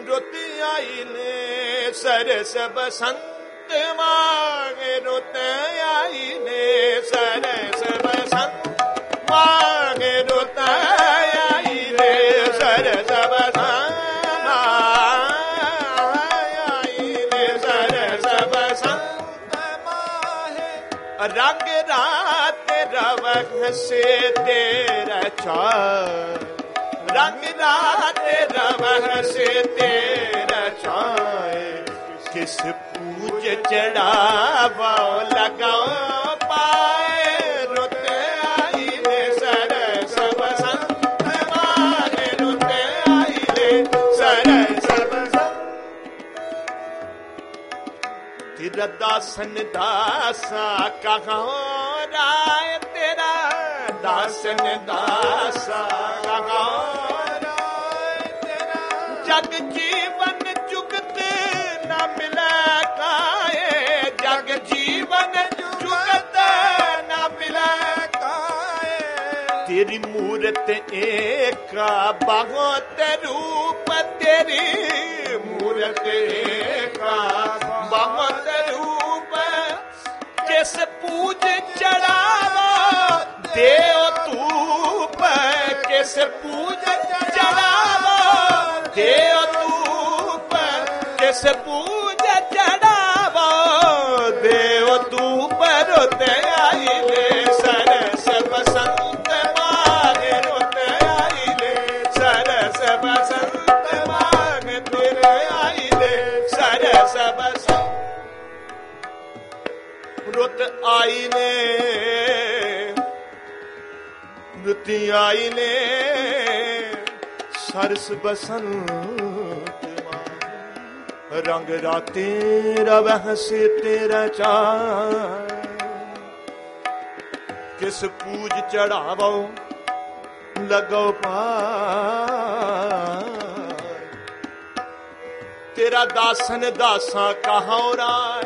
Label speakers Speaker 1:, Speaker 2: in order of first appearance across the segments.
Speaker 1: रुत आई ने सरस बसंत मांगे रुत आई ने सरस बसंत मांगे रुत आई ने सरस बसंत आई ने सरस बसंत माहे रंग रात रवक से तेरा चार रंग रात रवह से तेरा छाए किस पूज चढ़ावा लगाओ पाए रुत आई ने सरस बसंत माहे रुत आई ने सरस बसंत तेरा दासन दासा कहाँ राय तेरा दासन दासा कहाँ जग जीवन जुगत न मिले काए जग जीवन जुगत न मिले काए तेरी मूरत एक बहुत रूप तेरी मूरत एक बहुत रूप किस पूज चढ़ावा देव तूप किस पूज चढ़ावा देव तूप किस पूज चढ़ावा देव तूप रुत आई ले सरस बसंत मांगे रुत आई ले सरस बसंत मांगे तेरे आई ले सरस बसंत रुत आई ने रुत आई ने सरस बसंत रंग राते रवह से तेरा चार किस पूज चढ़ावो लगो पार तेरा दासन दासा कहाँ राय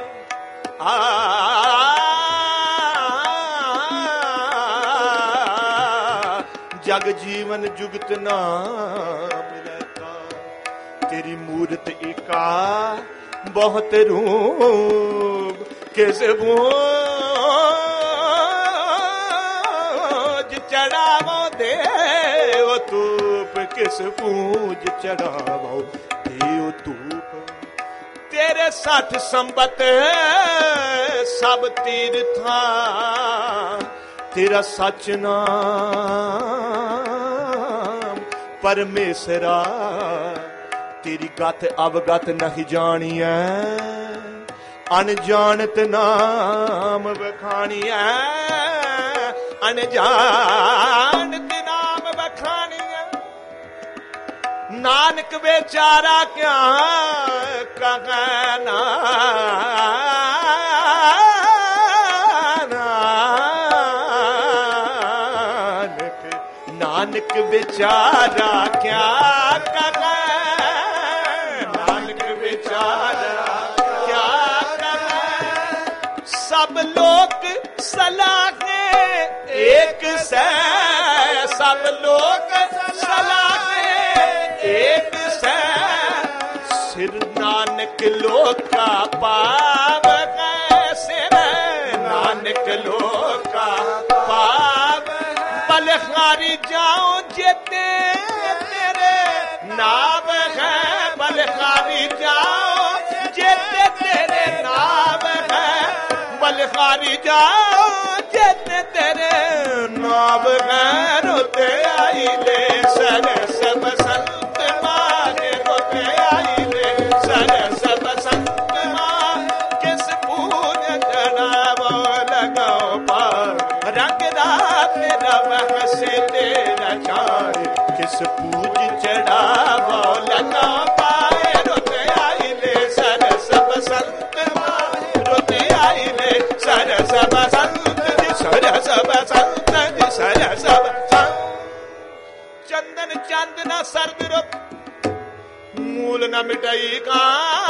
Speaker 1: जग जीवन जुगत ना मिलता तेरी मूरत एका बहुत रूप किस पूज चढ़ावो देव तूप किस पूज चढ़ावो देव तूप तेरे 60 संबत सब तीर्था तेरा सच नाम परमेसरा तेरी गत अवगत नहीं जानिया अनजानत नाम बखानिया अनजानत नाम बखानिया नानक बेचारा क्या कहना नानक बेचारा क्या करे नानक बेचारा क्या करे सब लोग सलाहे एक से सब लोग सलाहे एक से सिर नानक लोग का पाप सिर नानक लोग का पाप बलहारी जाओ जेते तेरे नाम है बलहारी जाओ जेते तेरे नाम है बलहारी जाओ जेते तेरे नाम है रोते आई ले सरस बसंत माने रोते आई ले सरस बसंत मां किस पूज चढ़ावो लगाओ पार रंग रात रवह से तेरा चार किस पूज चढ़ावो लगा पाए रोते आई ले सरस बसंत रोते आई ले सरस बसंत सरस बसंत सरस बसंत चंदन चंद न सर्द रुत मूल न मिटाई का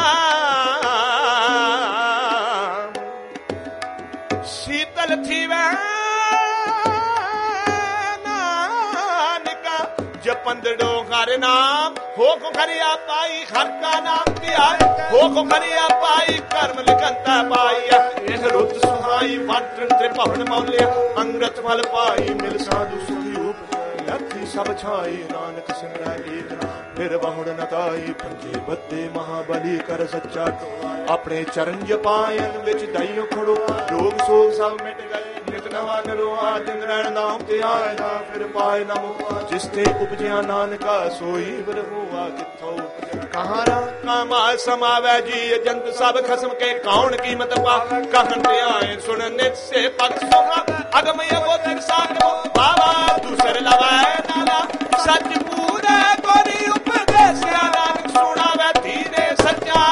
Speaker 1: शीतल थी वह जपंदड़ो हर नाम हो को खरिया पाई हर का नाम ध्याय हो को खरिया पाई कर्म लिखंता पाई यह रुत सुहाई वाटन त्रिभुवन मौलिया अंगत फल पाई मिल साधु सुखी लथी सब छाई नानक सिमरै एक नाम फिर बहुड़ नताई पंजे बद्दे महाबली कर सच्चा अपने चरण जपायन विच दईओ खड़ो रोग सोग सब मिट गए नित नवा करो दिन रैन नाम ते आए ना फिर पाए ना मुआ जिस ते उपजिया नानका सोई फिर हुआ किथो कहाँ कामा समावै जी जंत सब खसम के कौन कीमत पा कहन ते आए सुन नित से पग सोहा अगम यगो तिक सागो बाबा दूसर लवै नाला सच पूरे गोरी उपदेसिया नानक सुनावै धीरे सच्चा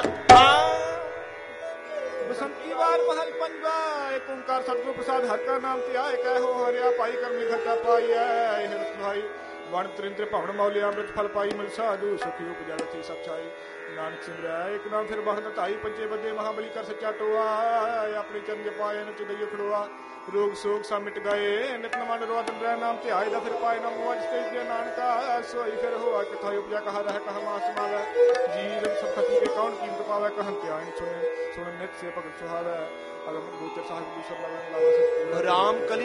Speaker 2: बसंती वार महल पंजवा एक ओंकार सतगुरु प्रसाद हर का नाम ते आए कहो हरिया पाई कर्म लिखता पाई है हिरत भाई वण त्रिंद्र भवन मौलिया अमृत फल पाई मिल साधु सुखी उपजल थी सब छाई नानक सिमरै एक नाम फिर बहु नताई पंजे बदे महाबली कर सच्चा टोआ अपने चरण जपाए न दईओ खड़ोआ रोग सोग सा मिट गए नित नवा नरवा दिन रह नाम ते आए दा फिर पाए ना मुआ जिस ते नानका सोई फिर होआ कथा उपजा कहा रह कहा मास मावे जीव सब खती के कौन कीमत पावे कहन ते आए सुने सुन नित से भगत सुहावे अगम गोचर साहिब दूसर लगन लावा
Speaker 1: राम कली